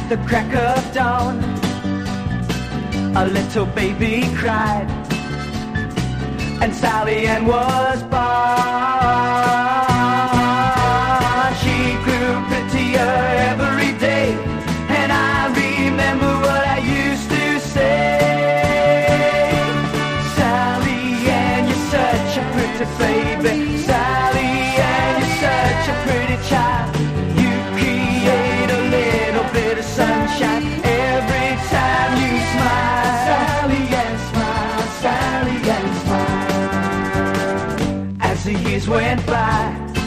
the crack of dawn, a little baby cried, and Sally Ann was born. She grew prettier every day, and I remember what I used to say. Sally Ann, you're such a pretty baby. Sally Ann, you're such a pretty child. You create a little bit of sunshine every time you smile. Sally Ann smile, Sally Ann smile. As the years went by,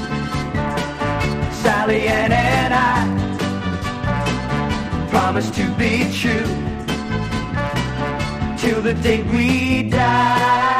Sally Ann and I promised to be true till the day we die.